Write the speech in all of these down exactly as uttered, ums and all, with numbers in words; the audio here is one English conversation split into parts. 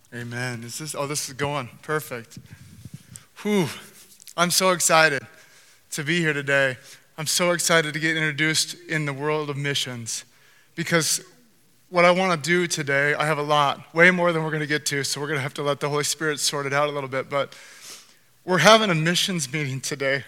Amen. Is this, oh, this is going. Perfect. Whew. I'm so excited to be here today. I'm so excited to get introduced in the world of missions because what I want to do today, I have a lot, way more than we're going to get to, so we're going to have to let the Holy Spirit sort it out a little bit, but we're having a missions meeting today.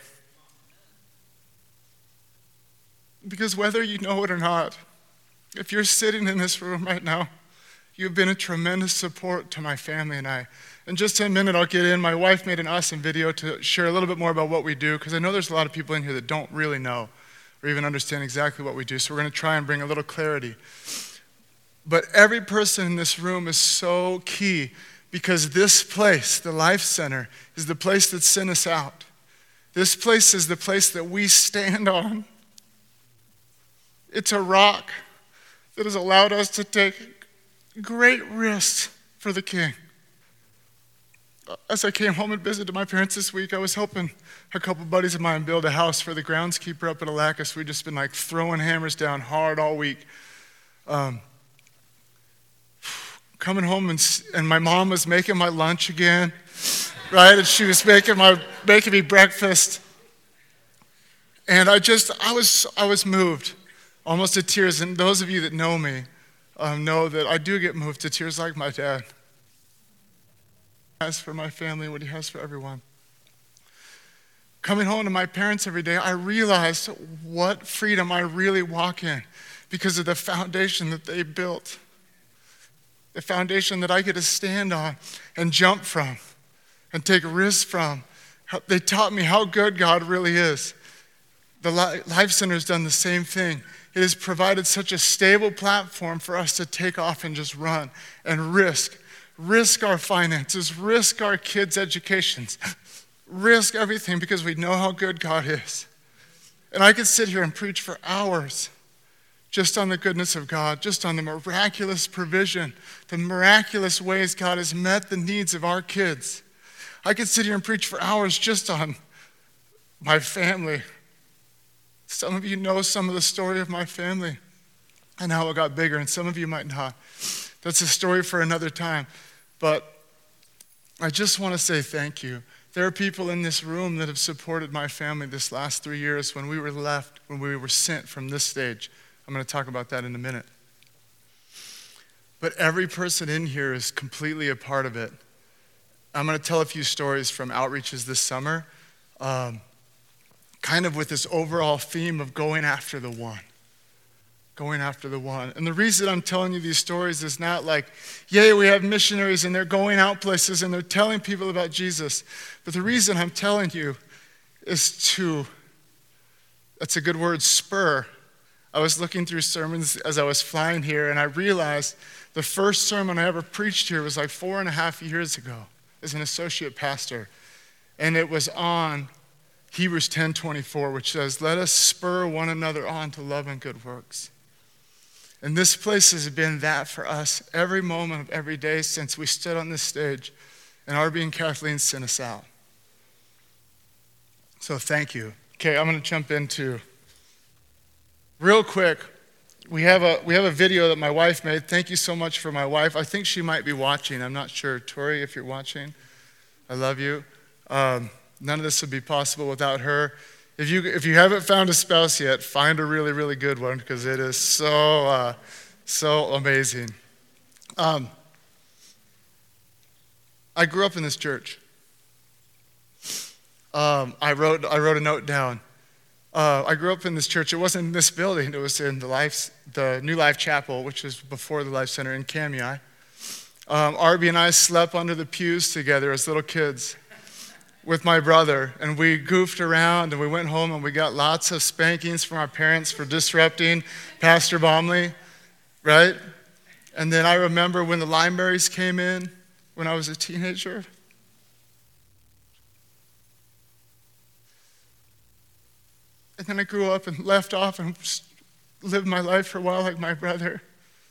Because whether you know it or not, if you're sitting in this room right now, you've been a tremendous support to my family and I. In just a minute, I'll get in. My wife made an awesome video to share a little bit more about what we do, because I know there's a lot of people in here that don't really know or even understand exactly what we do, so we're going to try and bring a little clarity. But every person in this room is so key, because this place, the Life Center, is the place that sent us out. This place is the place that we stand on. It's a rock that has allowed us to take great risks for the King. As I came home and visited my parents this week, I was helping a couple buddies of mine build a house for the groundskeeper up at Alacus. We've just been like throwing hammers down hard all week. Um, coming home and, and my mom was making my lunch again, right? And she was making my making me breakfast. And I just, I was, I was moved, almost to tears. And those of you that know me um, know that I do get moved to tears like my dad. As for my family, what he has for everyone. Coming home to my parents every day, I realized what freedom I really walk in because of the foundation that they built. The foundation that I get to stand on and jump from and take risks from. They taught me how good God really is. The Life Center has done the same thing. It has provided such a stable platform for us to take off and just run and risk. Risk our finances, risk our kids' educations, risk everything because we know how good God is. And I could sit here and preach for hours just on the goodness of God, just on the miraculous provision, the miraculous ways God has met the needs of our kids. I could sit here and preach for hours just on my family. Some of you know some of the story of my family and how it got bigger, and some of you might not. That's a story for another time. But I just want to say thank you. There are people in this room that have supported my family this last three years when we were left, when we were sent from this stage. I'm going to talk about that in a minute. But every person in here is completely a part of it. I'm going to tell a few stories from outreaches this summer, um, kind of with this overall theme of going after the one. Going after the one. And the reason I'm telling you these stories is not like, yay, we have missionaries and they're going out places and they're telling people about Jesus. But the reason I'm telling you is to, that's a good word, spur. I was looking through sermons as I was flying here, and I realized the first sermon I ever preached here was like four and a half years ago as an associate pastor. And it was on Hebrews ten twenty-four, which says, let us spur one another on to love and good works. And this place has been that for us every moment of every day since we stood on this stage and R B and Kathleen sent us out. So thank you. Okay, I'm going to jump into, real quick, we have a we have a video that my wife made. Thank you so much for my wife. I think she might be watching. I'm not sure. Tori, if you're watching, I love you. Um, none of this would be possible without her. If you if you haven't found a spouse yet, find a really, really good one because it is so, uh, so amazing. Um, I grew up in this church. Um, I wrote I wrote a note down. Uh, I grew up in this church. It wasn't in this building. It was in the Life, the New Life Chapel, which was before the Life Center in Kamei. Um, Arby and I slept under the pews together as little kids with my brother, and we goofed around, and we went home, and we got lots of spankings from our parents for disrupting Pastor Baumley, right? And then I remember when the Limeberries came in when I was a teenager. And then I grew up and left off and lived my life for a while like my brother.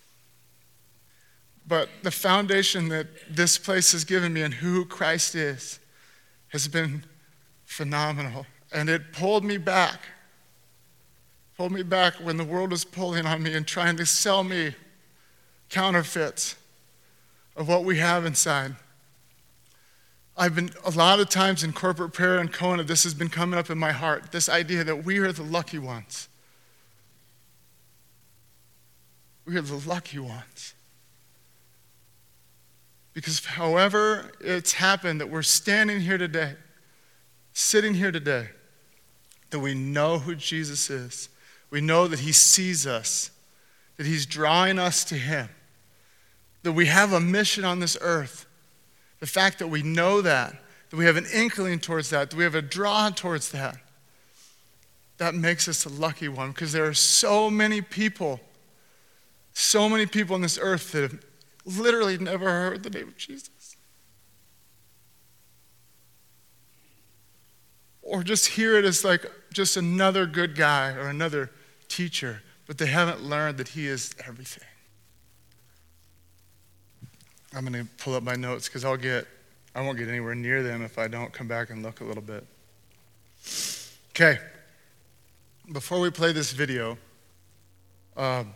But the foundation that this place has given me and who Christ is has been phenomenal. And it pulled me back. Pulled me back when the world was pulling on me and trying to sell me counterfeits of what we have inside. I've been, a lot of times in corporate prayer and Kona, this has been coming up in my heart, this idea that we are the lucky ones. We are the lucky ones. Because however it's happened that we're standing here today, sitting here today, that we know who Jesus is. We know that he sees us, that he's drawing us to him, that we have a mission on this earth. The fact that we know that, that we have an inkling towards that, that we have a draw towards that, that makes us a lucky one, because there are so many people, so many people on this earth that have literally never heard the name of Jesus. Or just hear it as like just another good guy or another teacher, but they haven't learned that he is everything. I'm going to pull up my notes because I'll get, I won't get anywhere near them if I don't come back and look a little bit. Okay. Before we play this video, um,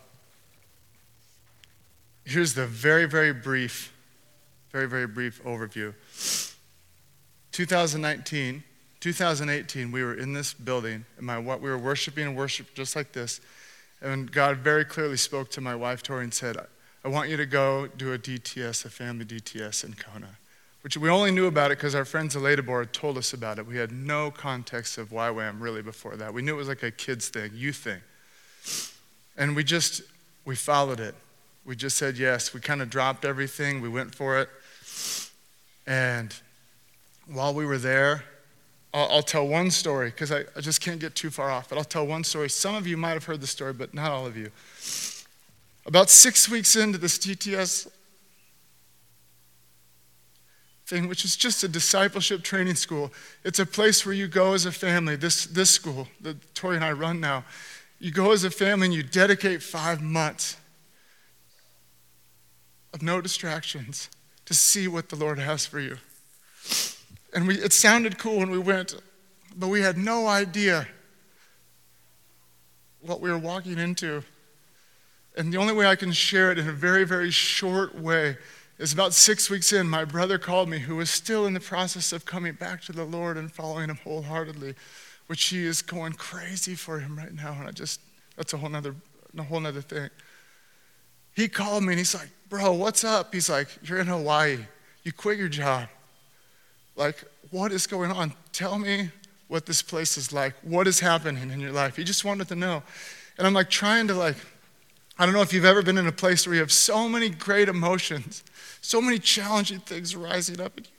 here's the very, very brief, very, very brief overview. twenty nineteen, twenty eighteen, we were in this building, and my we were worshiping and worship just like this, and God very clearly spoke to my wife, Tori, and said, I want you to go do a D T S, a family D T S in Kona, which we only knew about it because our friends at Ladybor told us about it. We had no context of Y WAM really before that. We knew it was like a kids thing, youth thing. And we just, we followed it. We just said yes. We kind of dropped everything. We went for it. And while we were there, I'll, I'll tell one story because I, I just can't get too far off, but I'll tell one story. Some of you might have heard the story, but not all of you. About six weeks into this D T S thing, which is just a discipleship training school. It's a place where you go as a family, this, this school that Tori and I run now. You go as a family and you dedicate five months of no distractions to see what the Lord has for you. And we, it sounded cool when we went, but we had no idea what we were walking into. And the only way I can share it in a very, very short way is about six weeks in, my brother called me, who was still in the process of coming back to the Lord and following him wholeheartedly, which he is going crazy for him right now. And I just, that's a whole nother, a whole nother thing. He called me and he's like, bro, what's up? He's like, you're in Hawaii. You quit your job. Like, what is going on? Tell me what this place is like. What is happening in your life? He just wanted to know. And I'm like trying to like, I don't know if you've ever been in a place where you have so many great emotions, so many challenging things rising up in you,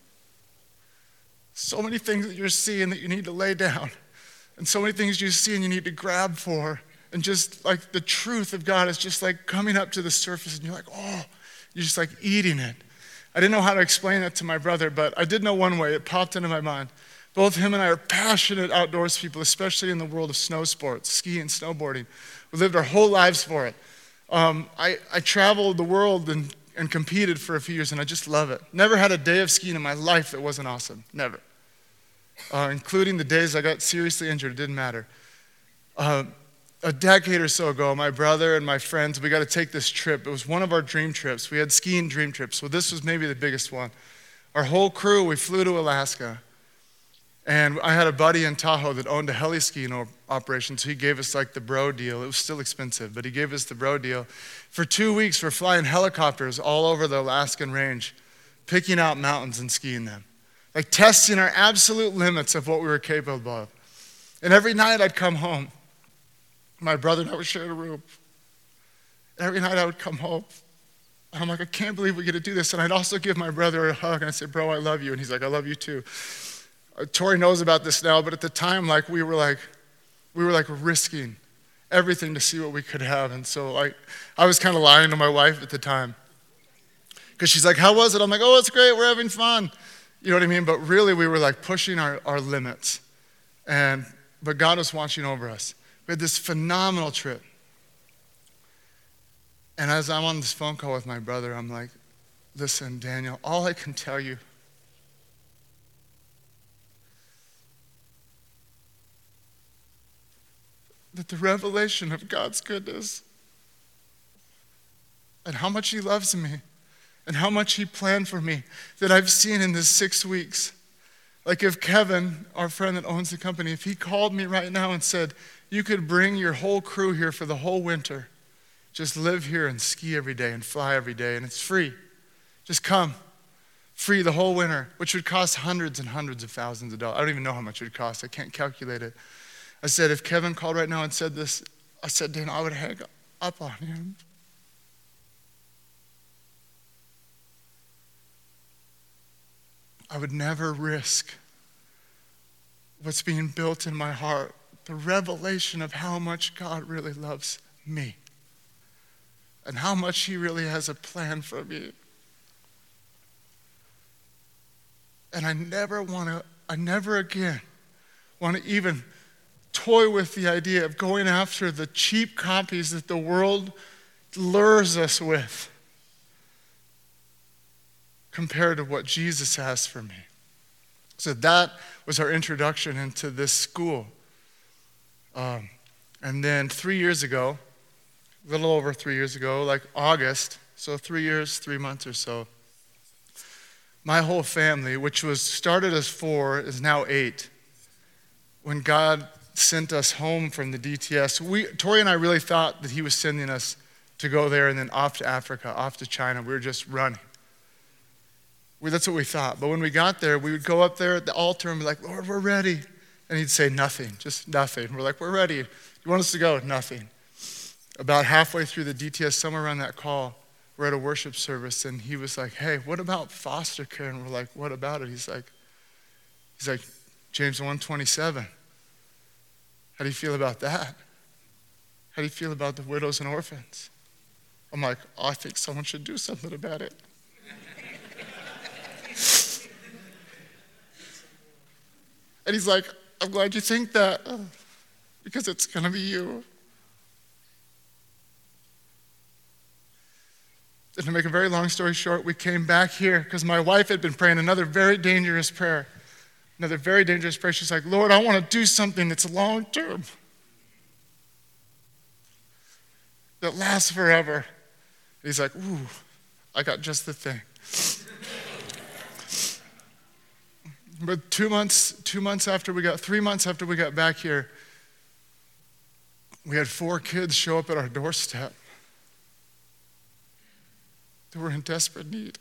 so many things that you're seeing that you need to lay down, and so many things you see and you need to grab for, and just like the truth of God is just like coming up to the surface, and you're like, oh, you're just like eating it. I didn't know how to explain that to my brother, but I did know one way. It popped into my mind. Both him and I are passionate outdoors people, especially in the world of snow sports, skiing, snowboarding. We lived our whole lives for it. Um, I, I traveled the world and, and competed for a few years, and I just love it. Never had a day of skiing in my life that wasn't awesome. Never. Uh, including the days I got seriously injured. It didn't matter. Uh, a decade or so ago, my brother and my friends, we got to take this trip. It was one of our dream trips. We had skiing dream trips. So this was maybe the biggest one. Our whole crew, we flew to Alaska. And I had a buddy in Tahoe that owned a heli skiing operation, so he gave us like the bro deal. It was still expensive, but he gave us the bro deal. For two weeks, we're flying helicopters all over the Alaskan range, picking out mountains and skiing them. Like testing our absolute limits of what we were capable of. And every night I'd come home. My brother and I would share a room. Every night I would come home. And I'm like, I can't believe we get to do this. And I'd also give my brother a hug, and I'd say, bro, I love you. And he's like, I love you too. Tori knows about this now, but at the time, like we were like, we were like risking everything to see what we could have. And so like, I was kind of lying to my wife at the time. Because she's like, how was it? I'm like, oh, it's great, we're having fun. You know what I mean? But really, we were like pushing our, our limits. And, but God was watching over us. We had this phenomenal trip. And as I'm on this phone call with my brother, I'm like, listen, Daniel, all I can tell you that the revelation of God's goodness and how much he loves me and how much he planned for me that I've seen in this six weeks. Like if Kevin, our friend that owns the company, if he called me right now and said, you could bring your whole crew here for the whole winter, just live here and ski every day and fly every day, and it's free. Just come. Free the whole winter, which would cost hundreds and hundreds of thousands of dollars. I don't even know how much it would cost. I can't calculate it. I said, if Kevin called right now and said this, I said, Dan, I would hang up on him. I would never risk what's being built in my heart, the revelation of how much God really loves me and how much he really has a plan for me. And I never want to, I never again want to even toy with the idea of going after the cheap copies that the world lures us with compared to what Jesus has for me. So that was our introduction into this school. Um, and then three years ago, a little over three years ago, like August, so three years, three months or so, my whole family, which was started as four, is now eight. When God sent us home from the D T S, we, Tori and I really thought that he was sending us to go there and then off to Africa, off to China. We were just running. We, that's what we thought. But when we got there, we would go up there at the altar and be like, Lord, we're ready. And he'd say nothing, just nothing. We're like, we're ready. You want us to go? Nothing. About halfway through the D T S, somewhere around that call, we're at a worship service, and he was like, hey, what about foster care? And we're like, what about it? He's like, he's like, James one twenty-seven. How do you feel about that? How do you feel about the widows and orphans? I'm like, oh, I think someone should do something about it. And he's like, I'm glad you think that, because it's going to be you. And to make a very long story short, we came back here because my wife had been praying another very dangerous prayer. Another very dangerous prayer. She's like, Lord, I want to do something that's long term, that lasts forever. And he's like, ooh, I got just the thing. But two months, two months after we got, three months after we got back here, we had four kids show up at our doorstep. They were in desperate need.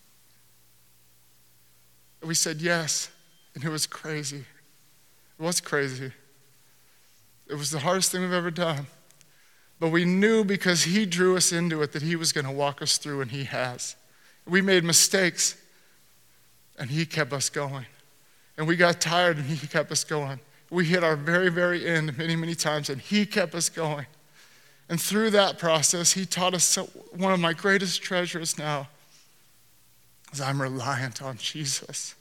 And we said yes, and it was crazy. It was crazy. It was the hardest thing we've ever done. But we knew because he drew us into it that he was going to walk us through, and he has. We made mistakes, and he kept us going. And we got tired, and he kept us going. We hit our very, very end many, many times, and he kept us going. And through that process, he taught us so, one of my greatest treasures now is I'm reliant on Jesus.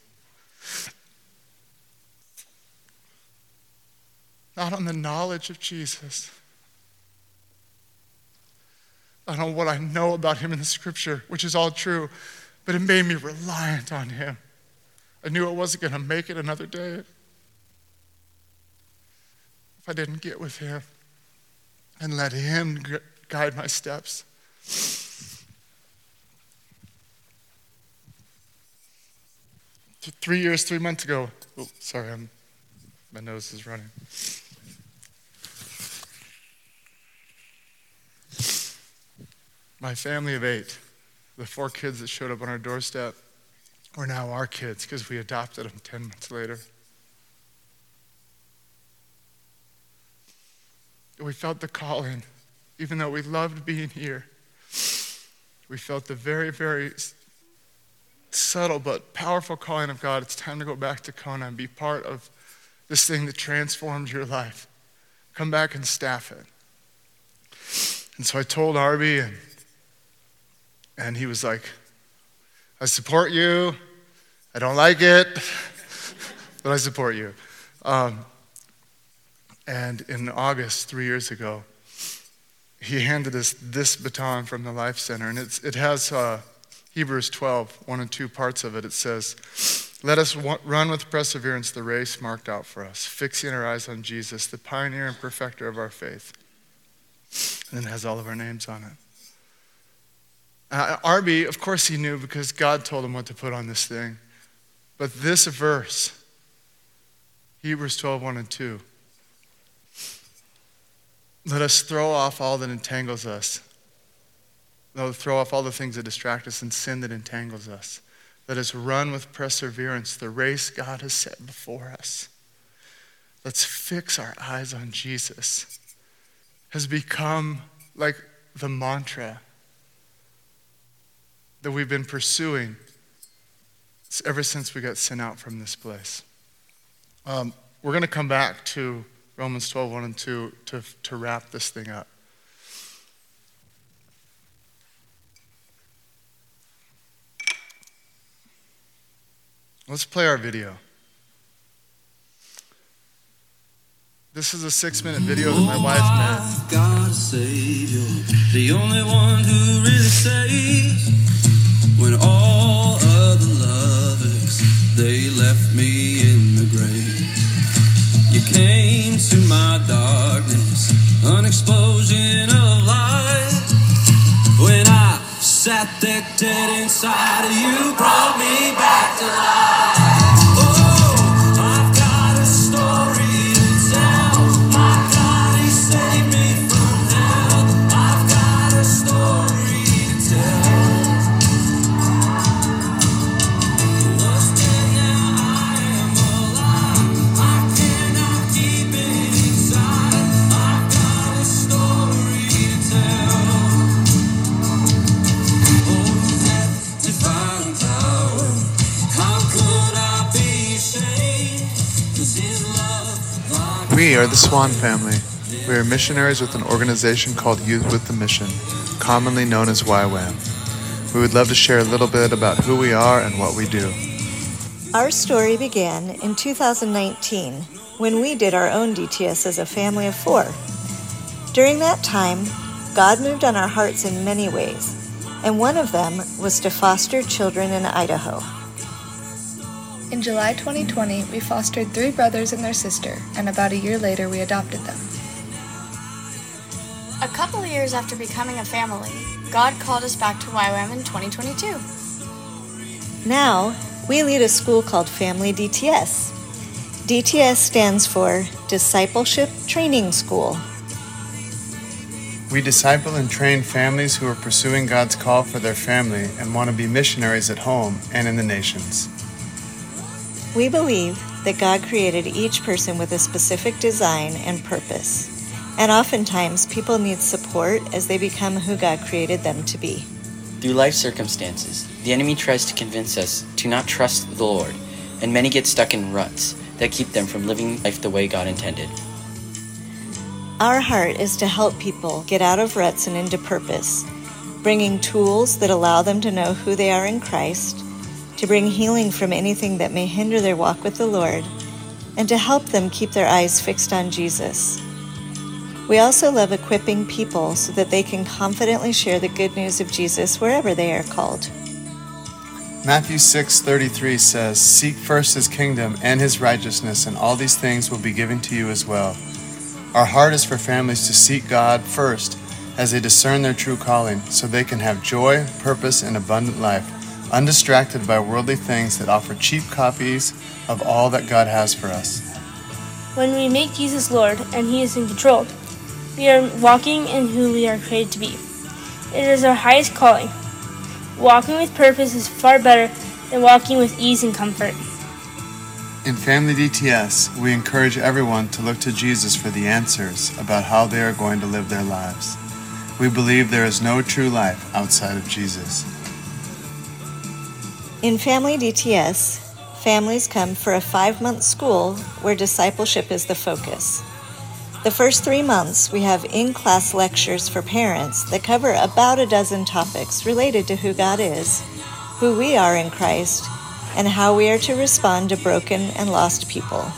Not on the knowledge of Jesus. Not on what I know about him in the scripture, which is all true, but it made me reliant on him. I knew I wasn't going to make it another day if I didn't get with him and let him guide my steps. Three years, three months ago, oh, sorry, I'm, my nose is running. My family of eight, the four kids that showed up on our doorstep, were now our kids because we adopted them ten months later. We felt the calling, even though we loved being here. We felt the very, very subtle but powerful calling of God. It's time to go back to Kona and be part of this thing that transformed your life. Come back and staff it. And so I told Arby, and, and he was like, I support you. I don't like it, but I support you. Um, and in August, three years ago, he handed us this baton from the Life Center, and it's, it has uh, Hebrews twelve, one and two parts of it. It says, let us w- run with perseverance the race marked out for us, fixing our eyes on Jesus, the pioneer and perfecter of our faith. And it has all of our names on it. Uh, Arby, of course he knew because God told him what to put on this thing. But this verse, Hebrews twelve, one and two, let us throw off all that entangles us. Let us throw off all the things that distract us and sin that entangles us. Let us run with perseverance the race God has set before us. Let's fix our eyes on Jesus. Has become like the mantra that we've been pursuing ever since we got sent out from this place. Um, we're going to come back to Romans twelve, one and two to, to wrap this thing up. Let's play our video. This is a six-minute video that my wife made. I've got a Savior, the only one who really saves. When all other lovers, they left me in the grave. You came to my darkness, an explosion of light. When I sat there dead inside of you, brought me back to life. Oh, I've got a story to tell. My God, He saved me from hell. I've got a story to tell. Was dead, now I am alive. I cannot keep it inside. I've got a story to tell. Oh, that divine power. How could I be ashamed? 'Cause His love, like We are the Swan family. We are missionaries with an organization called Youth with the Mission, commonly known as Y WAM. We would love to share a little bit about who we are and what we do. Our story began in two thousand nineteen when we did our own D T S as a family of four. During that time, God moved on our hearts in many ways, and one of them was to foster children in Idaho. In July twenty twenty, we fostered three brothers and their sister, and about a year later, we adopted them. A couple of years after becoming a family, God called us back to Y WAM in twenty twenty-two. Now, we lead a school called Family D T S. D T S stands for Discipleship Training School. We disciple and train families who are pursuing God's call for their family and want to be missionaries at home and in the nations. We believe that God created each person with a specific design and purpose, and oftentimes people need support as they become who God created them to be. Through life circumstances, the enemy tries to convince us to not trust the Lord, and many get stuck in ruts that keep them from living life the way God intended. Our heart is to help people get out of ruts and into purpose, bringing tools that allow them to know who they are in Christ, to bring healing from anything that may hinder their walk with the Lord, and to help them keep their eyes fixed on Jesus. We also love equipping people so that they can confidently share the good news of Jesus wherever they are called. Matthew six thirty-three says, "Seek first His kingdom and His righteousness, and all these things will be given to you as well." Our heart is for families to seek God first as they discern their true calling, so they can have joy, purpose, and abundant life, undistracted by worldly things that offer cheap copies of all that God has for us. When we make Jesus Lord and He is in control, we are walking in who we are created to be. It is our highest calling. Walking with purpose is far better than walking with ease and comfort. In Family D T S, we encourage everyone to look to Jesus for the answers about how they are going to live their lives. We believe there is no true life outside of Jesus. In Family D T S, families come for a five-month school where discipleship is the focus. The first three months, we have in-class lectures for parents that cover about a dozen topics related to who God is, who we are in Christ, and how we are to respond to broken and lost people.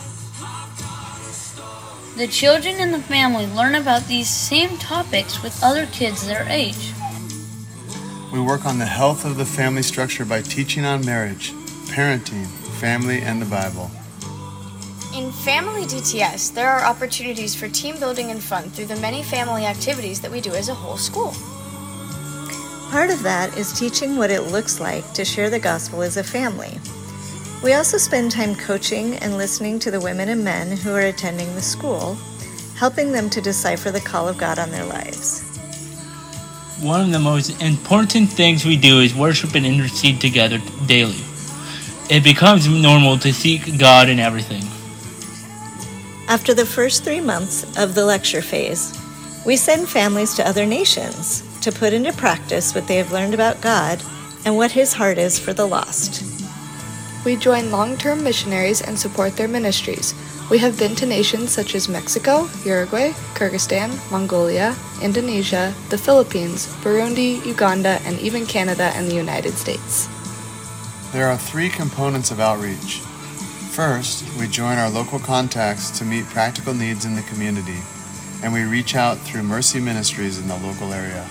The children in the family learn about these same topics with other kids their age. We work on the health of the family structure by teaching on marriage, parenting, family, and the Bible. In Family D T S, there are opportunities for team building and fun through the many family activities that we do as a whole school. Part of that is teaching what it looks like to share the gospel as a family. We also spend time coaching and listening to the women and men who are attending the school, helping them to decipher the call of God on their lives. One of the most important things we do is worship and intercede together daily. It becomes normal to seek God in everything. After the first three months of the lecture phase, we send families to other nations to put into practice what they have learned about God and what His heart is for the lost. We join long-term missionaries and support their ministries. We have been to nations such as Mexico, Uruguay, Kyrgyzstan, Mongolia, Indonesia, the Philippines, Burundi, Uganda, and even Canada and the United States. There are three components of outreach. First, we join our local contacts to meet practical needs in the community, and we reach out through Mercy Ministries in the local area.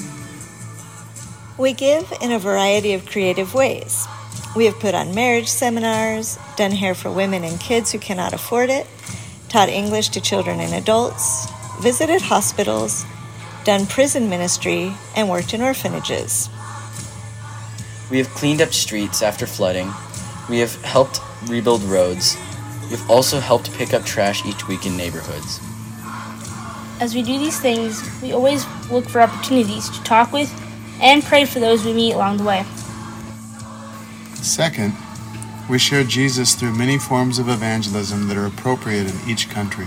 We give in a variety of creative ways. We have put on marriage seminars, done hair for women and kids who cannot afford it, taught English to children and adults, visited hospitals, done prison ministry, and worked in orphanages. We have cleaned up streets after flooding. We have helped rebuild roads. We have also helped pick up trash each week in neighborhoods. As we do these things, we always look for opportunities to talk with and pray for those we meet along the way. Second, we share Jesus through many forms of evangelism that are appropriate in each country.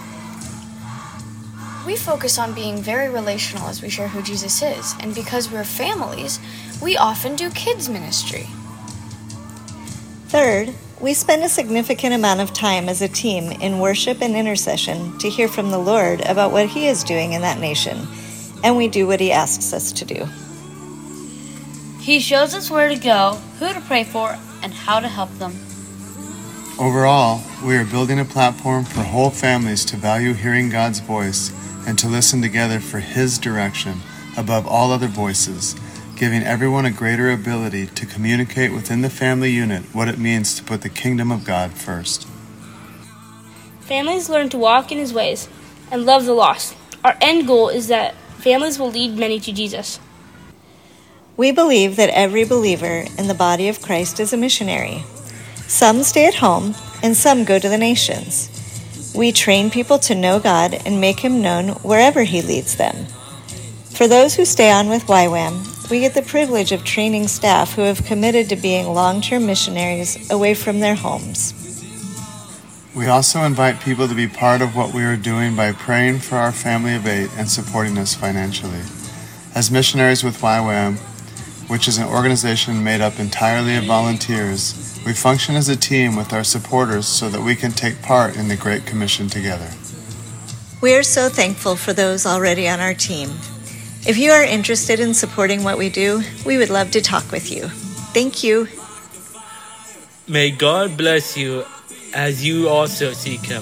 We focus on being very relational as we share who Jesus is, and because we're families, we often do kids ministry. Third, we spend a significant amount of time as a team in worship and intercession to hear from the Lord about what He is doing in that nation, and we do what He asks us to do. He shows us where to go, who to pray for, and how to help them. Overall, we are building a platform for whole families to value hearing God's voice and to listen together for His direction above all other voices, giving everyone a greater ability to communicate within the family unit what it means to put the kingdom of God first. Families learn to walk in His ways and love the lost. Our end goal is that families will lead many to Jesus. We believe that every believer in the body of Christ is a missionary. Some stay at home, and some go to the nations. We train people to know God and make Him known wherever He leads them. For those who stay on with Y WAM, we get the privilege of training staff who have committed to being long-term missionaries away from their homes. We also invite people to be part of what we are doing by praying for our family of eight and supporting us financially. As missionaries with Y WAM, which is an organization made up entirely of volunteers, we function as a team with our supporters so that we can take part in the Great Commission together. We are so thankful for those already on our team. If you are interested in supporting what we do, we would love to talk with you. Thank you. May God bless you as you also seek Him.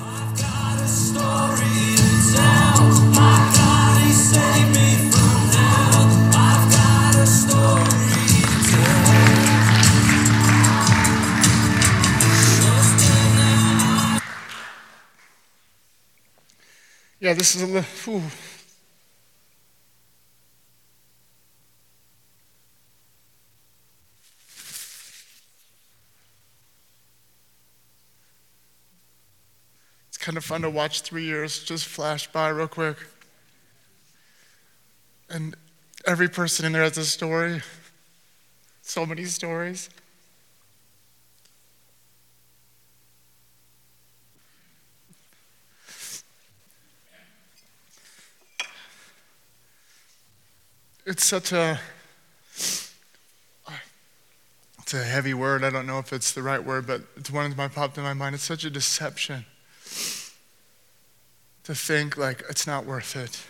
Yeah, this is a little. It's kind of fun to watch three years just flash by real quick. And every person in there has a story. So many stories. It's such a, it's a heavy word. I don't know if it's the right word, but it's one that popped in my mind. It's such a deception to think like it's not worth it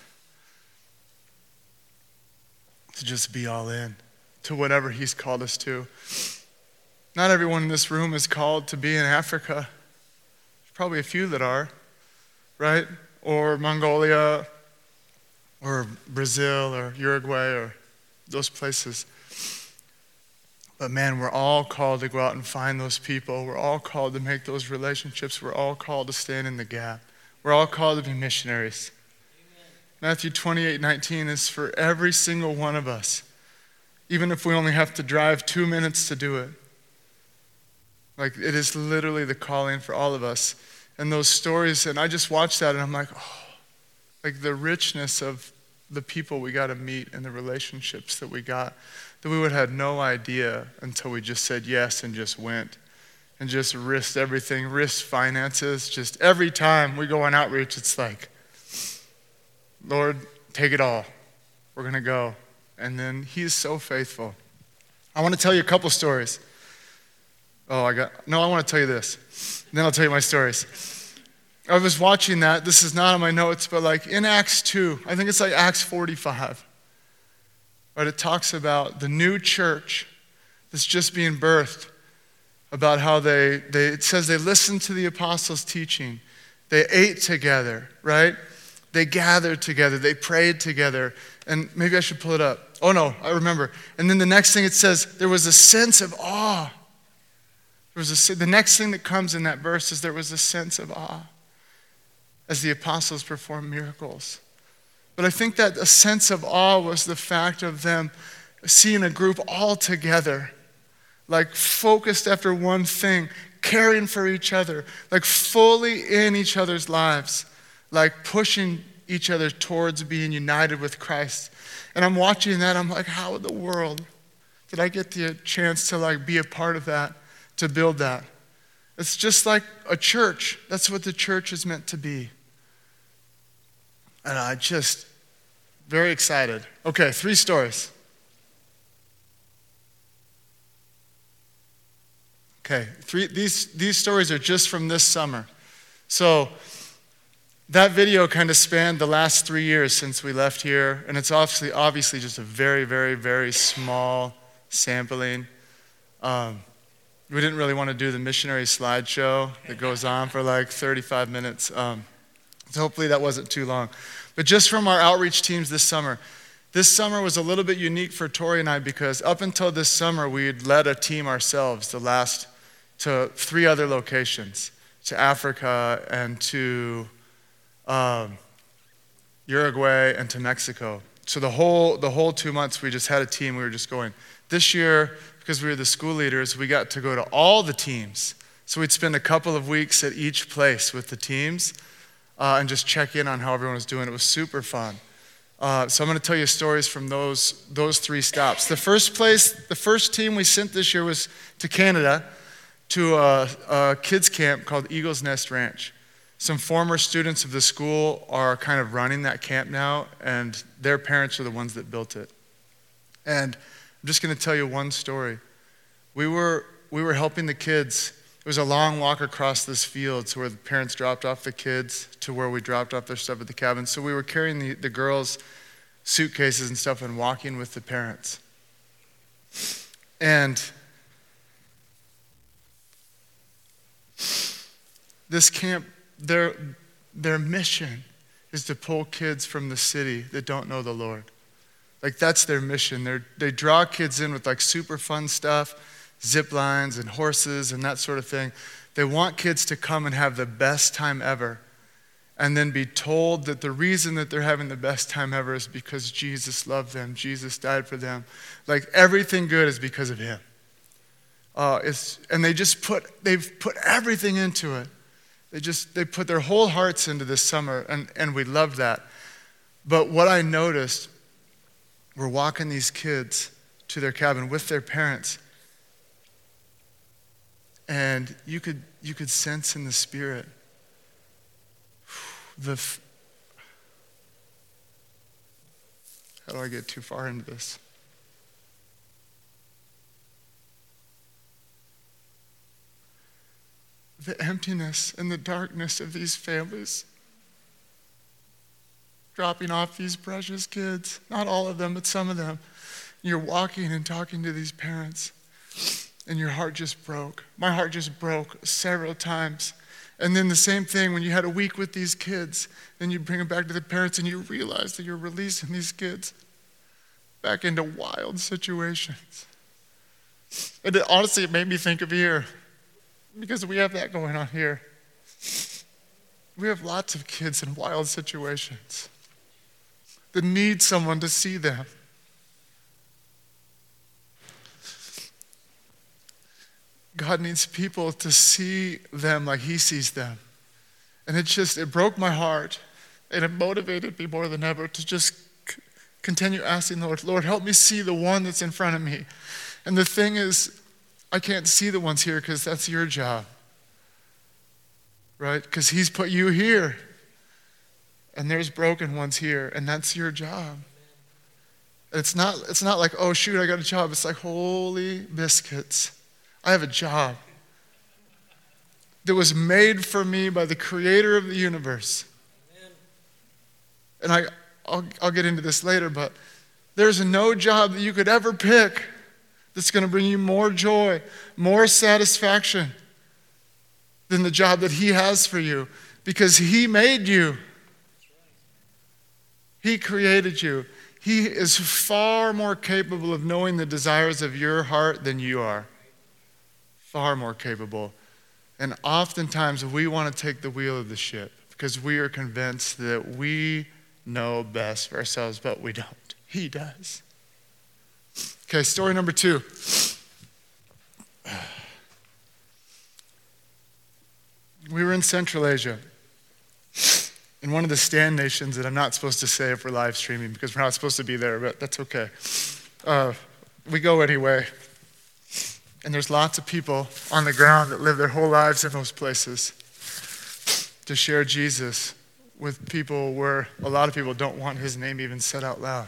to just be all in to whatever He's called us to. Not everyone in this room is called to be in Africa. There's probably a few that are, right? Or Mongolia, or Brazil, or Uruguay, or those places. But man, we're all called to go out and find those people. We're all called to make those relationships. We're all called to stand in the gap. We're all called to be missionaries. Amen. Matthew twenty-eight nineteen is for every single one of us even if we only have to drive two minutes to do it. Like, it is literally the calling for all of us. And those stories, and I just watched that and I'm like, oh, like the richness of the people we got to meet and the relationships that we got, that we would have had no idea until we just said yes and just went and just risked everything, risked finances. Just every time we go on outreach, it's like, Lord, take it all. We're going to go. And then he's so faithful. I want to tell you a couple stories. Oh, I got, no, I want to tell you this. Then I'll tell you my stories. I was watching that. This is not on my notes, but like in Acts two, I think it's like Acts forty-five. Right? It talks about the new church that's just being birthed, about how they, they, it says they listened to the apostles' teaching. They ate together, right? They gathered together. They prayed together. And maybe I should pull it up. Oh no, I remember. And then the next thing it says, there was a sense of awe. There was a, the next thing that comes in that verse is there was a sense of awe as the apostles performed miracles. But I think that a sense of awe was the fact of them seeing a group all together, like focused after one thing, caring for each other, like fully in each other's lives, like pushing each other towards being united with Christ. And I'm watching that, I'm like, how in the world did I get the chance to like be a part of that, to build that? It's just like a church. That's what the church is meant to be. And I just, very excited. Okay, three stories. Okay, three, these, these stories are just from this summer. So that video kind of spanned the last three years since we left here, and it's obviously, obviously just a very, very, very small sampling. Um, we didn't really want to do the missionary slideshow that goes on for like thirty-five minutes. Um, so hopefully that wasn't too long. But just from our outreach teams this summer, this summer was a little bit unique for Tori and I because up until this summer, we had led a team ourselves the last to three other locations, to Africa and to um, Uruguay and to Mexico. So the whole the whole two months, we just had a team. We were just going. This year, because we were the school leaders, we got to go to all the teams. So we'd spend a couple of weeks at each place with the teams uh, and just check in on how everyone was doing. It was super fun. Uh, so I'm going to tell you stories from those those three stops. The first place, the first team we sent this year was to Canada, to a, a kids camp called Eagle's Nest Ranch. Some former students of the school are kind of running that camp now, and their parents are the ones that built it. And I'm just going to tell you one story. We were we were helping the kids. It was a long walk across this field to where the parents dropped off the kids to where we dropped off their stuff at the cabin. So we were carrying the, the girls' suitcases and stuff and walking with the parents. And this camp, their, their mission is to pull kids from the city that don't know the Lord. Like, that's their mission. They're, they draw kids in with like super fun stuff, zip lines and horses and that sort of thing. They want kids to come and have the best time ever and then be told that the reason that they're having the best time ever is because Jesus loved them, Jesus died for them. Like, everything good is because of him. Uh, it's, and they just put, they've put everything into it. They just, they put their whole hearts into this summer, and, and we loved that. But what I noticed, we're walking these kids to their cabin with their parents, and you could you could sense in the spirit the. How do I get too far into this? The emptiness and the darkness of these families dropping off these precious kids. Not all of them, but some of them. You're walking and talking to these parents, and your heart just broke. My heart just broke several times. And then the same thing when you had a week with these kids, then you bring them back to the parents and you realize that you're releasing these kids back into wild situations. And it, honestly, it made me think of here, because we have that going on here. We have lots of kids in wild situations that need someone to see them. God needs people to see them like he sees them. And it just, it broke my heart. And it motivated me more than ever to just c- continue asking the Lord, Lord, help me see the one that's in front of me. And the thing is, I can't see the ones here because that's your job. Right? Because he's put you here. And there's broken ones here, and that's your job. It's not, it's not like, oh, shoot, I got a job. It's like, holy biscuits. I have a job that was made for me by the creator of the universe. And I, I'll, I'll get into this later, but there's no job that you could ever pick that's going to bring you more joy, more satisfaction than the job that he has for you, because he made you. He created you. He is far more capable of knowing the desires of your heart than you are. Far more capable. And oftentimes we want to take the wheel of the ship because we are convinced that we know best for ourselves, but we don't. He does. Okay, story number two. We were in Central Asia, in one of the stand nations that I'm not supposed to say if we're live streaming because we're not supposed to be there, but that's okay. Uh, we go anyway. And there's lots of people on the ground that live their whole lives in those places to share Jesus with people where a lot of people don't want his name even said out loud.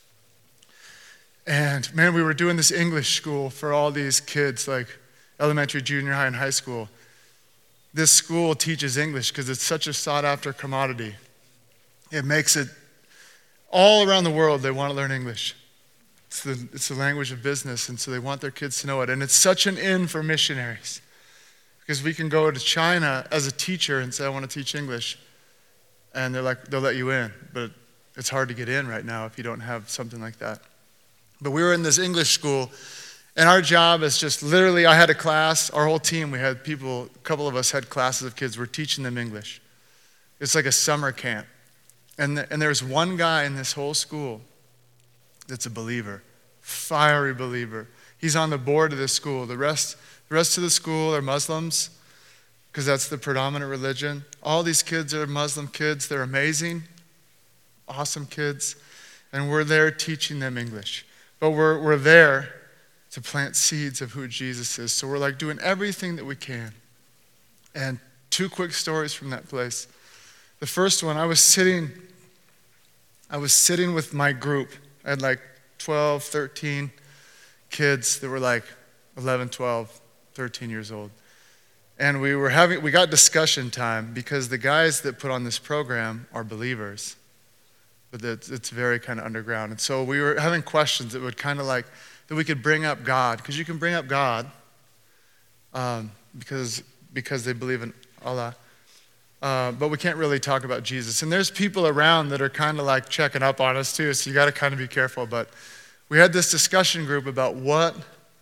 And man, we were doing this English school for all these kids, like elementary, junior high, and high school. This school teaches English because it's such a sought-after commodity. It makes it, all around the world, they want to learn English. It's the, it's the language of business, and so they want their kids to know it. And it's such an in for missionaries because we can go to China as a teacher and say, I want to teach English. And they're like, they'll let you in. But it's hard to get in right now if you don't have something like that. But we were in this English school, and our job is just literally, I had a class, our whole team, we had people, a couple of us had classes of kids, we're teaching them English. It's like a summer camp. And, the, and there's one guy in this whole school that's a believer, fiery believer. He's on the board of this school. The rest, the rest of the school are Muslims because that's the predominant religion. All these kids are Muslim kids. They're amazing, awesome kids. And we're there teaching them English. But we're, we're there to plant seeds of who Jesus is. So we're like doing everything that we can. And two quick stories from that place. The first one, I was sitting, I was sitting with my group. I had like twelve, thirteen kids that were like eleven, twelve, thirteen years old. And we were having, we got discussion time because the guys that put on this program are believers. But it's, it's very kind of underground. And so we were having questions that would kind of like, that we could bring up God. Because you can bring up God um, because, because they believe in Allah. Uh, but we can't really talk about Jesus. And there's people around that are kind of like checking up on us too, so you got to kind of be careful. But we had this discussion group about what,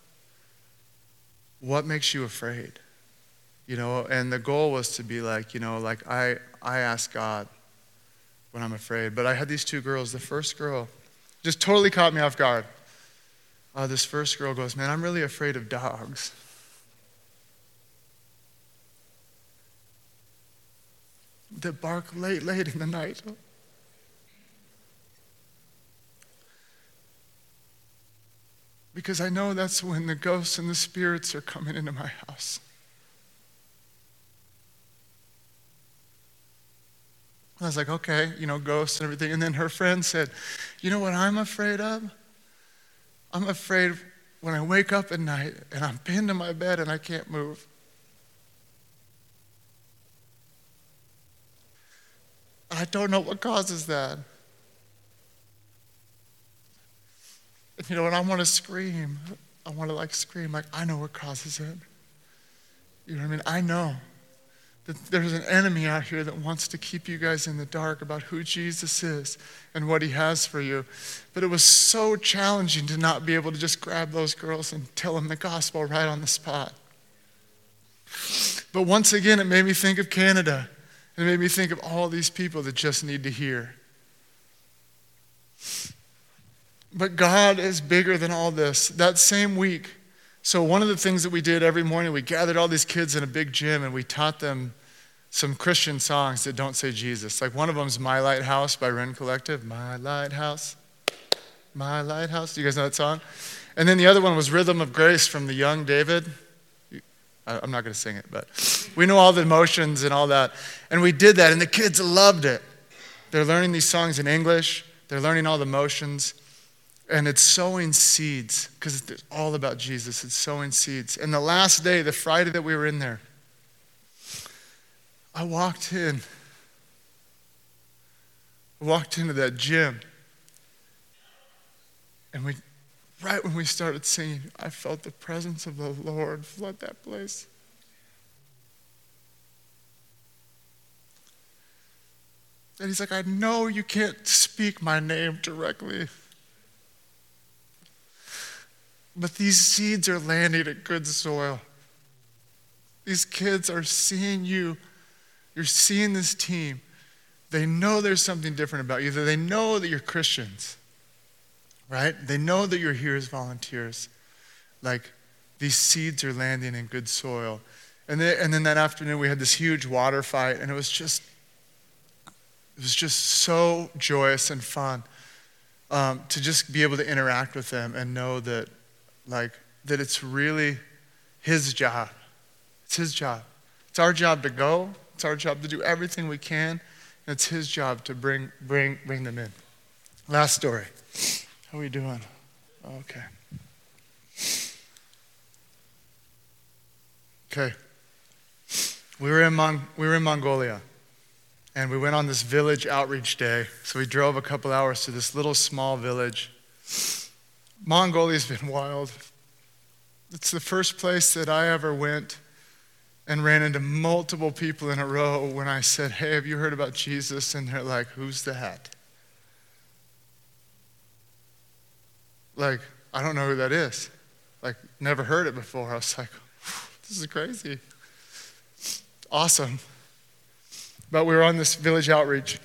what makes you afraid? You know, and the goal was to be like, you know, like I, I ask God when I'm afraid. But I had these two girls. The first girl just totally caught me off guard. Uh, this first girl goes, man, I'm really afraid of dogs. That bark late, late in the night. Because I know that's when the ghosts and the spirits are coming into my house. I was like, okay, you know, ghosts and everything. And then her friend said, you know what I'm afraid of? I'm afraid when I wake up at night and I'm pinned to my bed and I can't move. I don't know what causes that. And you know, and I want to scream. I want to like scream like, I know what causes it. You know what I mean? I know that there's an enemy out here that wants to keep you guys in the dark about who Jesus is and what he has for you. But it was so challenging to not be able to just grab those girls and tell them the gospel right on the spot. But once again, it made me think of Canada. It made me think of all these people that just need to hear. But God is bigger than all this. That same week, So one of the things that we did every morning, we gathered all these kids in a big gym and we taught them some Christian songs that don't say Jesus. Like one of them is My Lighthouse by Ren Collective. My lighthouse, my lighthouse. Do you guys know that song? And then the other one was Rhythm of Grace from the Young David. I'm not going to sing it, but we know all the emotions and all that. And we did that and the kids loved it. They're learning these songs in English. They're learning all the motions. And it's sowing seeds because it's all about Jesus. It's sowing seeds. And the last day, the Friday that we were in there, I walked in. I walked into that gym. And we, right when we started singing, I felt the presence of the Lord flood that place. And he's like, I know you can't speak my name directly, but these seeds are landing at good soil. These kids are seeing you. You're seeing this team. They know there's something different about you. They know that you're Christians, right? They know that you're here as volunteers. Like, these seeds are landing in good soil. And then, and then that afternoon we had this huge water fight, and it was just, it was just so joyous and fun um, to just be able to interact with them and know that, like, that it's really his job. It's his job. It's our job to go. It's our job to do everything we can. And it's his job to bring bring bring them in. Last story. How are we doing? Okay. Okay. We were in Mon- we were in Mongolia. And we went on this village outreach day. So we drove a couple hours to this little small village. Mongolia's been wild. It's the first place that I ever went and ran into multiple people in a row when I said, hey, have you heard about Jesus? And they're like, who's that? Like, I don't know who that is. Like, never heard it before. I was like, this is crazy. Awesome. But we were on this village outreach,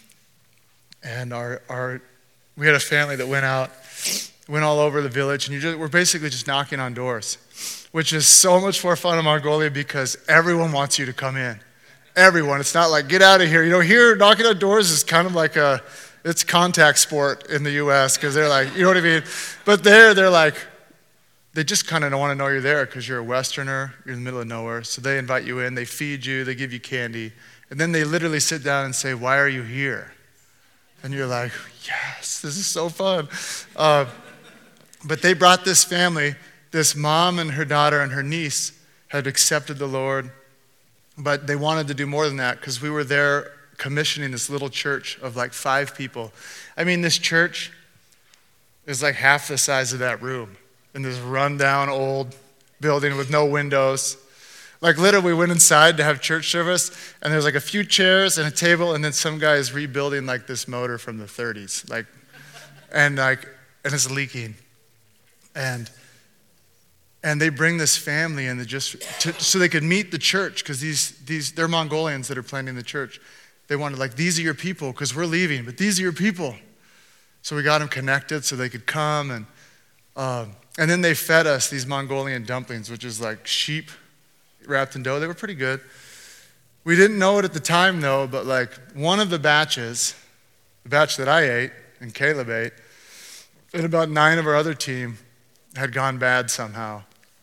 and our our we had a family that went out, went all over the village, and you just, we're basically just knocking on doors, which is so much more fun in Mongolia because everyone wants you to come in. Everyone. It's not like, get out of here. You know, here, knocking on doors is kind of like a, it's contact sport in the U S because they're like, you know what I mean? But there, they're like, they just kind of don't want to know you're there because you're a Westerner, you're in the middle of nowhere. So they invite you in, they feed you, they give you candy. And then they literally sit down and say, why are you here? And you're like, yes, this is so fun. Uh, but they brought this family, this mom and her daughter and her niece had accepted the Lord, but they wanted to do more than that because we were there commissioning this little church of like five people. I mean, this church is like half the size of that room in this rundown old building with no windows. Like literally we went inside to have church service and there's like a few chairs and a table and then some guy is rebuilding like this motor from the thirties. Like, and like, and it's leaking. And and they bring this family in just to, so they could meet the church because these, these, they're Mongolians that are planting the church. They wanted like, these are your people because we're leaving, but these are your people. So we got them connected so they could come and, um, and then they fed us these Mongolian dumplings, which is like sheep wrapped in dough. They were pretty good. We didn't know it at the time though, but like one of the batches, the batch that I ate and Caleb ate, and about nine of our other team had gone bad somehow.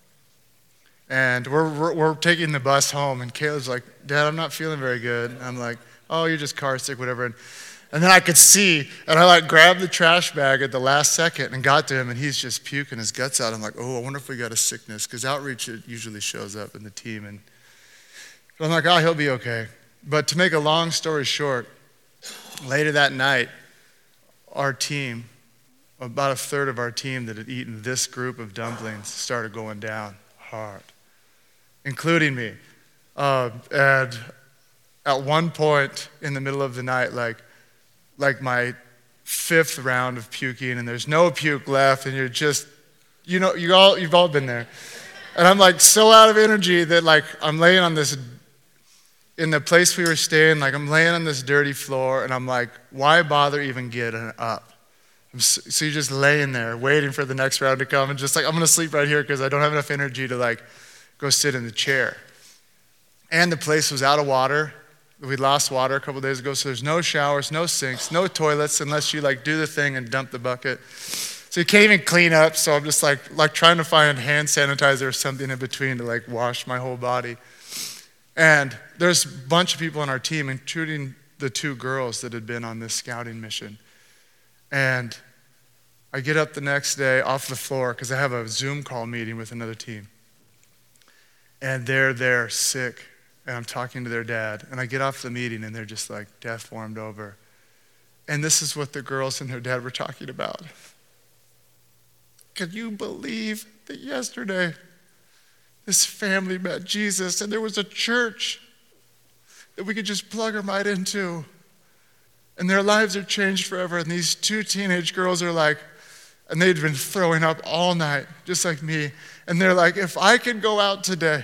And we're, we're, we're taking the bus home and Caleb's like, Dad, I'm not feeling very good. And I'm like, oh, you're just car sick, whatever. And, and then I could see, and I like grabbed the trash bag at the last second and got to him and he's just puking his guts out. I'm like, oh, I wonder if we got a sickness because outreach it usually shows up in the team. And I'm like, oh, he'll be okay. But to make a long story short, later that night, our team, about a third of our team that had eaten this group of dumplings started going down hard, including me. Uh, and at one point in the middle of the night, like, like my fifth round of puking, and there's no puke left, and you're just, you know, you all, you've all been there. And I'm like so out of energy that like I'm laying on this, in the place we were staying, like I'm laying on this dirty floor, and I'm like, why bother even getting up? So you're just laying there waiting for the next round to come and just like, I'm going to sleep right here because I don't have enough energy to like go sit in the chair. And the place was out of water. We lost water a couple days ago, so there's no showers, no sinks, no toilets unless you like do the thing and dump the bucket. So you can't even clean up, so I'm just like like trying to find hand sanitizer or something in between to like wash my whole body. And there's a bunch of people on our team, including the two girls that had been on this scouting mission. And I get up the next day off the floor because I have a Zoom call meeting with another team. And they're there sick, and I'm talking to their dad. And I get off the meeting, and they're just like death warmed over. And this is what the girls and their dad were talking about. Can you believe that yesterday this family met Jesus and there was a church that we could just plug them right into? And their lives are changed forever. And these two teenage girls are like, and they'd been throwing up all night, just like me. And they're like, if I could go out today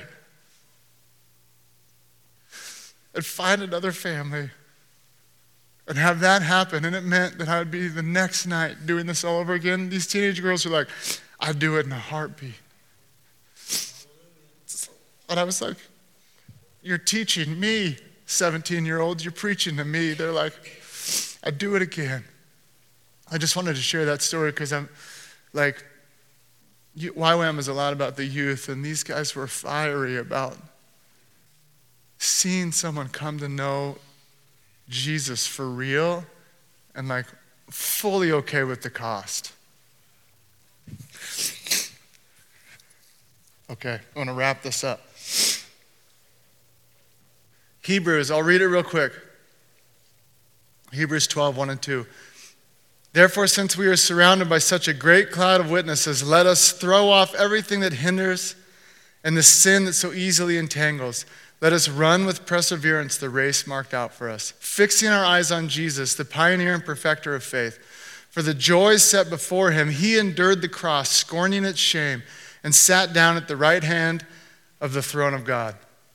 and find another family and have that happen, and it meant that I would be the next night doing this all over again, these teenage girls are like, I'd do it in a heartbeat. And I was like, you're teaching me, seventeen-year-olds, you're preaching to me. They're like, I'd do it again. I just wanted to share that story because I'm like, Y WAM is a lot about the youth, and these guys were fiery about seeing someone come to know Jesus for real and like fully okay with the cost. Okay, I want to wrap this up. Hebrews, I'll read it real quick. Hebrews twelve, one and two. Therefore, since we are surrounded by such a great cloud of witnesses, let us throw off everything that hinders and the sin that so easily entangles. Let us run with perseverance the race marked out for us, fixing our eyes on Jesus, the pioneer and perfecter of faith. For the joy set before him, he endured the cross, scorning its shame, and sat down at the right hand of the throne of God.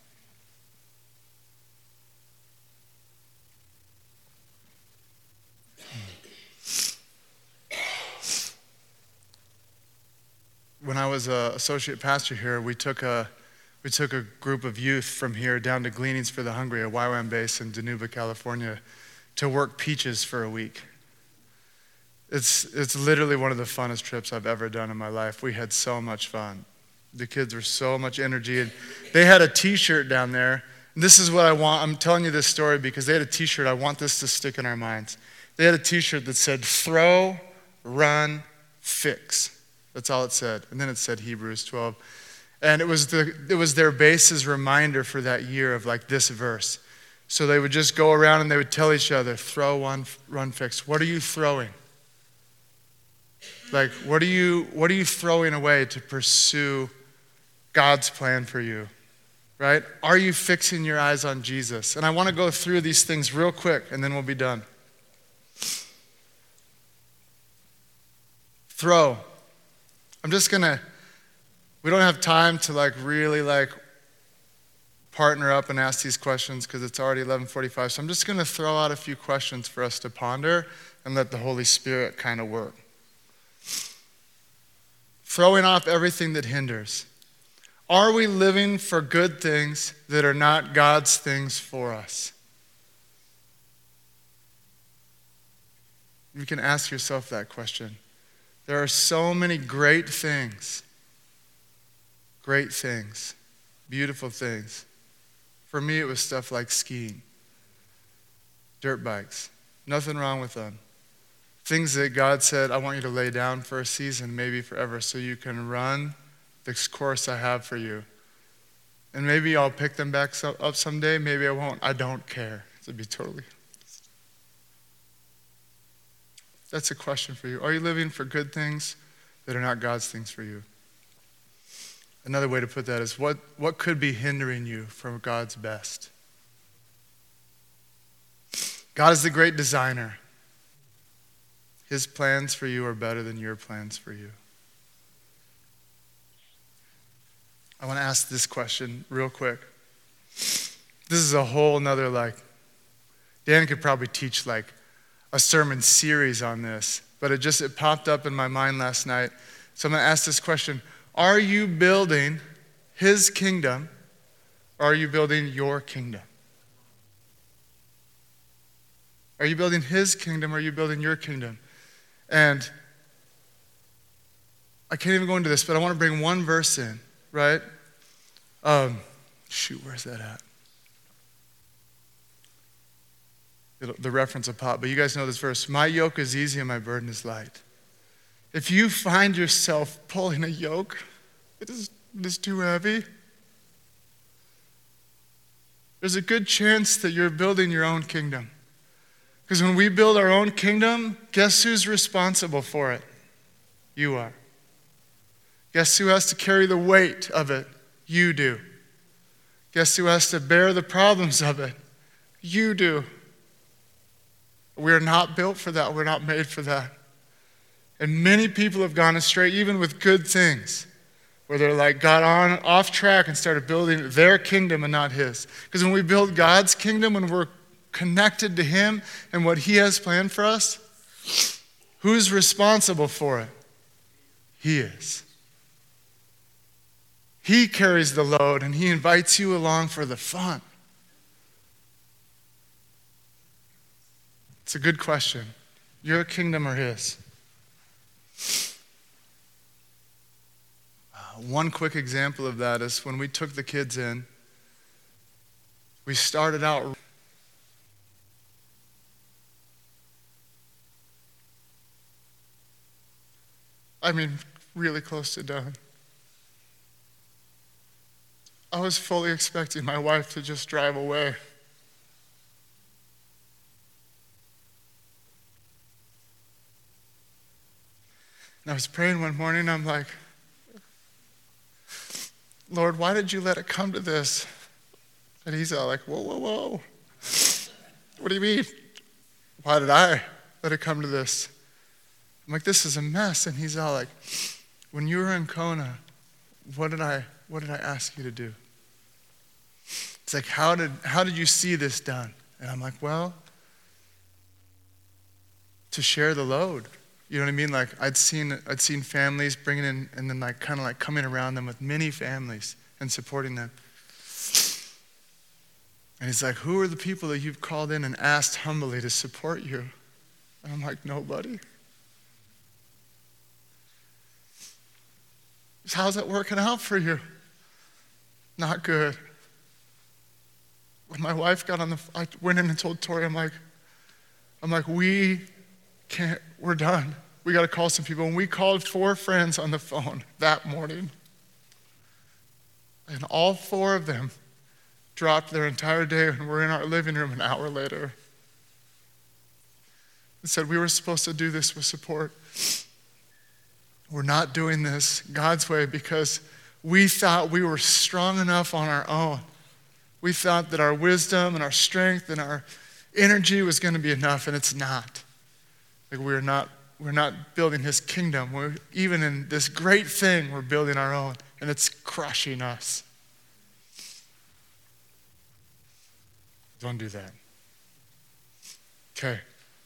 When I was an associate pastor here, we took a we took a group of youth from here down to Gleanings for the Hungry, a Y WAM base in Dinuba, California, to work peaches for a week. It's it's literally one of the funnest trips I've ever done in my life. We had so much fun. The kids were so much energy, and they had a T-shirt down there. And this is what I want. I'm telling you this story because they had a T-shirt. I want this to stick in our minds. They had a T-shirt that said, "Throw, run, fix." That's all it said. And then it said Hebrews twelve. And it was the it was their base's reminder for that year of like this verse. So they would just go around and they would tell each other, throw, one, run, fix. What are you throwing? Like, what are you what are you throwing away to pursue God's plan for you? Right? Are you fixing your eyes on Jesus? And I want to go through these things real quick and then we'll be done. Throw. I'm just gonna, we don't have time to like really like partner up and ask these questions because it's already eleven forty-five. So I'm just gonna throw out a few questions for us to ponder and let the Holy Spirit kind of work. Throwing off everything that hinders. Are we living for good things that are not God's things for us? You can ask yourself that question. There are so many great things, great things, beautiful things. For me, it was stuff like skiing, dirt bikes, nothing wrong with them. Things that God said, I want you to lay down for a season, maybe forever, so you can run this course I have for you. And maybe I'll pick them back up someday, maybe I won't. I don't care. It'd be totally... That's a question for you. Are you living for good things that are not God's things for you? Another way to put that is, what, what could be hindering you from God's best? God is the great designer. His plans for you are better than your plans for you. I want to ask this question real quick. This is a whole nother, like, Dan could probably teach like a sermon series on this. but it just, it popped up in my mind last night. So I'm going to ask this question. Are you building his kingdom, or are you building your kingdom? Are you building his kingdom, or are you building your kingdom? And I can't even go into this, but I want to bring one verse in, right? Um, shoot, where's that at? It'll, the reference will pop, but you guys know this verse. My yoke is easy and my burden is light. If you find yourself pulling a yoke, it is, it is too heavy. There's a good chance that you're building your own kingdom. Because when we build our own kingdom, guess who's responsible for it? You are. Guess who has to carry the weight of it? You do. Guess who has to bear the problems of it? You do. We're not built for that. We're not made for that. And many people have gone astray, even with good things, where they're like got on off track and started building their kingdom and not his. Because when we build God's kingdom, when we're connected to him and what he has planned for us, who's responsible for it? He is. He carries the load and he invites you along for the fun. It's a good question. Your kingdom or his? Uh, one quick example of that is when we took the kids in, we started out I mean, really close to done. I was fully expecting my wife to just drive away. And I was praying one morning, I'm like, Lord, why did you let it come to this? And he's all like, whoa, whoa, whoa. What do you mean? Why did I let it come to this? I'm like, this is a mess. And he's all like, when you were in Kona, what did I what did I ask you to do? It's like, how did how did you see this done? And I'm like, well, to share the load. You know what I mean? Like I'd seen I'd seen families bringing in and then like kind of like coming around them with many families and supporting them. And he's like, who are the people that you've called in and asked humbly to support you? And I'm like, nobody. So how's that working out for you? Not good. When my wife got on the, I went in and told Tori, I'm like, I'm like, we can't, we're done. We got to call some people. And we called four friends on the phone that morning. And all four of them dropped their entire day and were in our living room an hour later. And said, we were supposed to do this with support. We're not doing this God's way because we thought we were strong enough on our own. We thought that our wisdom and our strength and our energy was going to be enough, and it's not. Like we're not, we're not building his kingdom. We're, even in this great thing, we're building our own, and it's crushing us. Don't do that. Okay.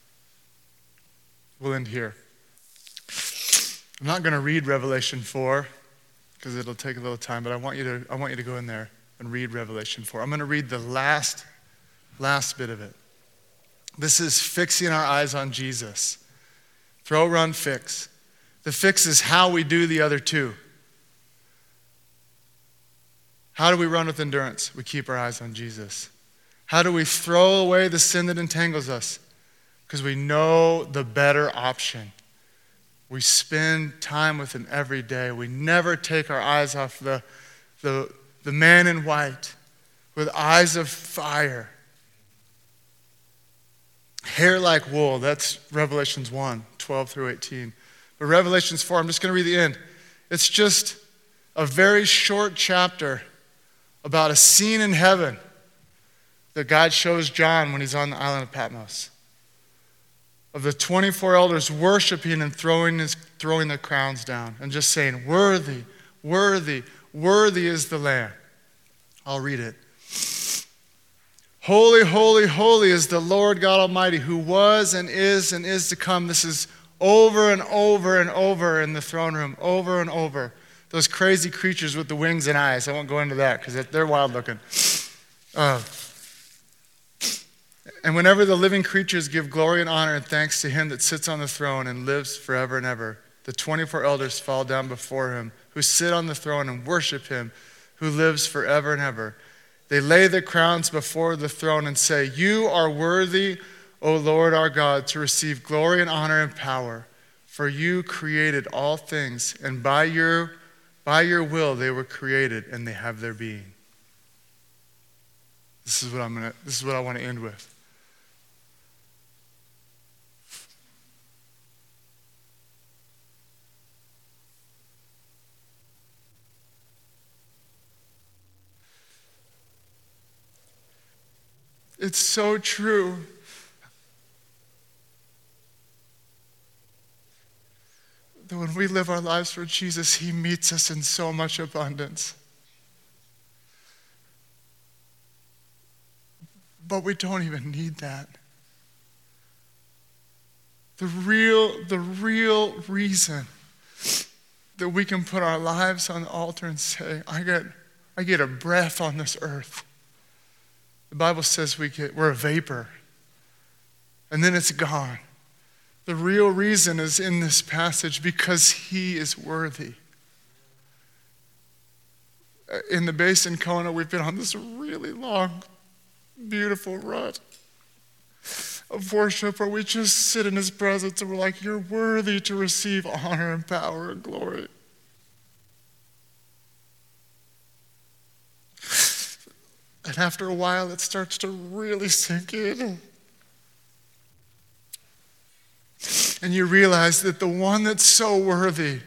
We'll end here. I'm not going to read Revelation four because it'll take a little time, but I want you to I want you to go in there and read Revelation four. I'm going to read the last last bit of it. This is fixing our eyes on Jesus. Throw, run, fix. The fix is how we do the other two. How do we run with endurance? We keep our eyes on Jesus. How do we throw away the sin that entangles us? Because we know the better option. We spend time with him every day. We never take our eyes off the, the, the man in white with eyes of fire. Hair like wool. That's Revelations one, twelve through eighteen. But Revelations four, I'm just going to read the end. It's just a very short chapter about a scene in heaven that God shows John when he's on the island of Patmos. Of the twenty-four elders worshiping and throwing, his, throwing their crowns down and just saying, worthy, worthy, worthy is the Lamb. I'll read it. Holy, holy, holy is the Lord God Almighty, who was and is and is to come. This is over and over and over in the throne room, over and over. Those crazy creatures with the wings and eyes. I won't go into that because they're wild looking. Uh, and whenever the living creatures give glory and honor and thanks to him that sits on the throne and lives forever and ever, the twenty-four elders fall down before him, who sit on the throne, and worship him who lives forever and ever. They lay their crowns before the throne and say, "You are worthy, O Lord our God, to receive glory and honor and power, for you created all things, and by your by your will they were created, and they have their being." This is what I'm gonna this is what I want to end with. It's so true. That when we live our lives for Jesus, he meets us in so much abundance. But we don't even need that. The real, the real reason that we can put our lives on the altar and say, I get, I get a breath on this earth. The Bible says we get, we're a vapor, and then it's gone. The real reason is in this passage, because he is worthy. In the base in Kona, we've been on this really long, beautiful rut of worship where we just sit in his presence and we're like, you're worthy to receive honor and power and glory. And after a while, it starts to really sink in. And you realize that the one that's so worthy,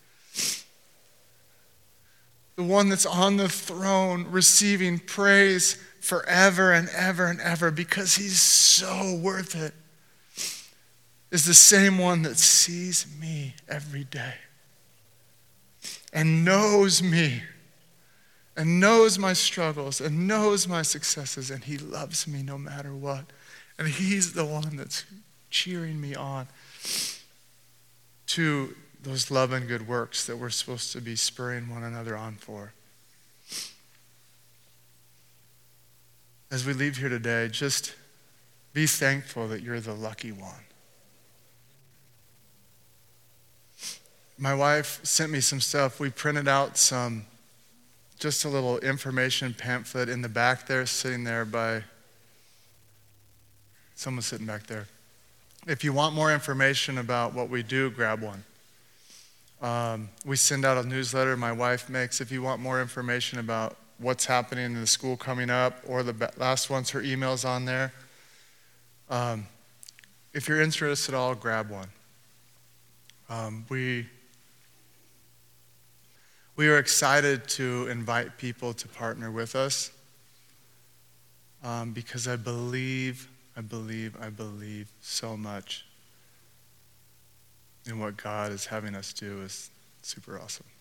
the one that's on the throne receiving praise forever and ever and ever because he's so worth it, is the same one that sees me every day and knows me and knows my struggles and knows my successes, and he loves me no matter what. And he's the one that's cheering me on to those love and good works that we're supposed to be spurring one another on for. As we leave here today, just be thankful that you're the lucky one. My wife sent me some stuff. We printed out some, just a little information pamphlet in the back there, sitting there by, someone's sitting back there. If you want more information about what we do, grab one. Um, we send out a newsletter my wife makes. If you want more information about what's happening in the school coming up, or the last one's her email's on there. Um, if you're interested at all, grab one. Um, we, we are excited to invite people to partner with us um, because I believe, I believe, I believe so much in what God is having us do is super awesome.